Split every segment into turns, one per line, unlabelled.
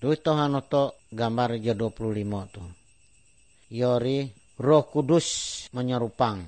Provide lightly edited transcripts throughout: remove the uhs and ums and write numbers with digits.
Tu itu hanoto gambar je 25 tu. Yori Roh Kudus menyerupang.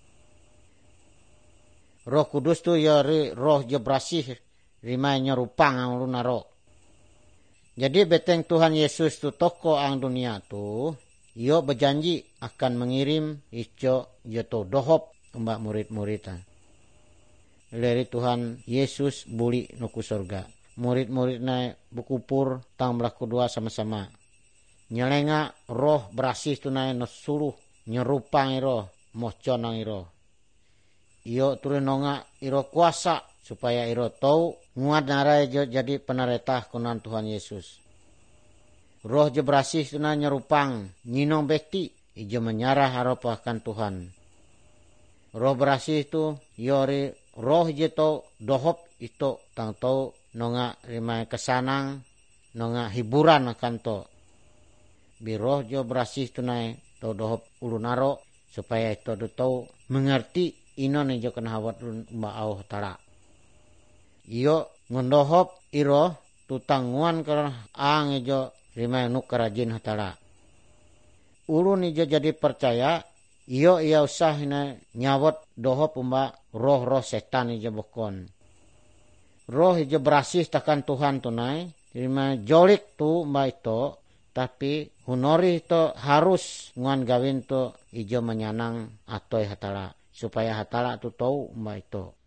Roh Kudus tu yori roh je berasih rimai nyerupang ang lunaro. Jadi beteng Tuhan Yesus tu toko ang dunia tu, iyo berjanji akan mengirim ico jeto dohop mbak murid-muridnya. Leri Tuhan Yesus buli nuku surga. Murid-muridnya berkupur tang belah kedua sama-sama. Nyelenga roh berasih tunai nasuruh nyerupang iro moconang iro. Iyo turun nonga iro kuasa supaya iro tahu nguat narai jadi penaretah kunan Tuhan Yesus. Roh je berasih tunai nyerupang nyinong bekti ijo menyarah harap akan Tuhan. Roh berasih itu yori roh je to dohop itu tang tau nonga rimai kesanang nonga hiburan akan to. Biroh jo berasih tunai to dohop ulunaro supaya itu do tau mengerti ino ne jo kena hawat mbak au tara. Iyo ngondohop iro tutanguan karena ang ijo rimai nuk kerajin hatara. Ulun ijo jadi percaya iyo ia usah ina nyawat dohop mbak roh-roh setan ijo bokon. Roh ijo berasih takan Tuhan tunai rimai jolik tu mbak itu tapi hunori to harus nguan gawin to ijo menyanang atoi hatala supaya hatala tu tahu mbak itu.